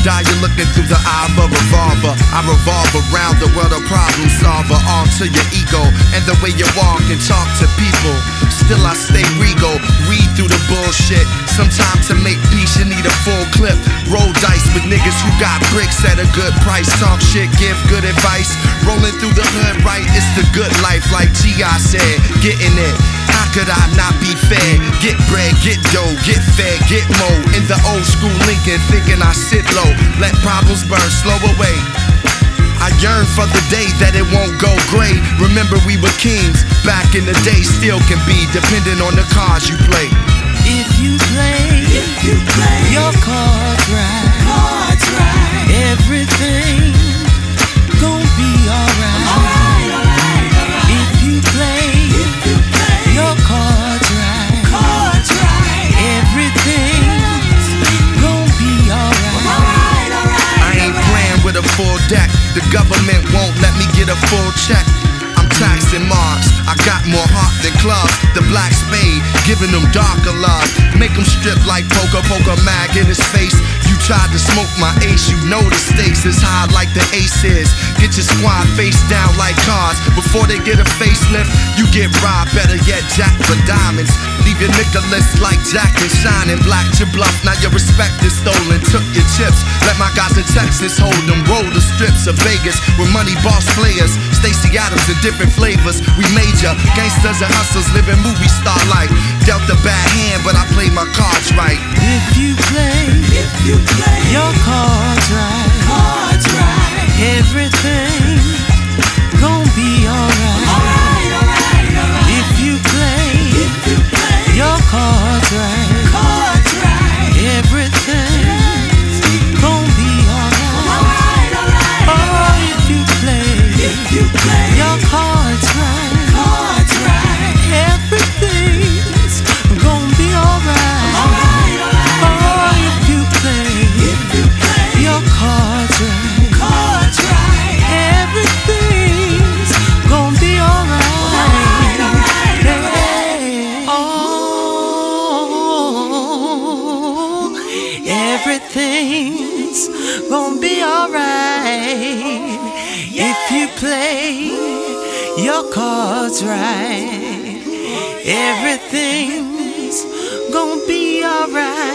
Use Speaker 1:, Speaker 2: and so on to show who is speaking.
Speaker 1: die, you're looking through the eye of a revolver. I revolve around the world, a problem solver. All to your ego and the way you walk and talk to people. Still I stay regal, read through the bullshit. Sometimes to make peace you need a full clip. Roll dice with niggas who got bricks at a good price. Talk shit, give good advice. Rolling through the hood right, it's the good life. Like G.I. said, getting it. How could I not be fair? Get bread, get dough, get fed, get mo. In the old school Lincoln, thinking I sit low. Let problems burn, slow away. I yearn for the day that it won't go gray. Remember we were kings back in the day. Still can be, depending on the cards you play.
Speaker 2: If you play your cards right, everything gon' be alright. If you play your cards right, everything's gon' be alright.
Speaker 1: I ain't playing with a full deck. The government won't let me get a full check. I'm taxing marks, I got more heart than clubs. The black spade, giving them darker love. Make them strip like poker, poke a mag in his face. You tried to smoke my ace, you know the stakes is high like the ace is. Get your squad face down like cars. Before they get a facelift, you get robbed, better yet jack for diamonds. Leave your Nicholas like Jack and shining. Blacked your bluff, now your respect is stolen. Took your chips, let my guys in Texas hold them. Roll the strips of Vegas with money boss players. Stacey Adams in different flavors, we major. Gangsters and hustlers living movie star life. Dealt a bad hand, but I played my cards right.
Speaker 2: If you play your cards right, everything gon' be alright. If you play your cards right, everything's gon' be alright. Oh, if you play your cards right, everything's gon' be alright. Oh, if you play your cards right, everything's gon' be alright. Hey. Oh, everything's gon' be alright. If you play your cards right, everything's gon' be alright.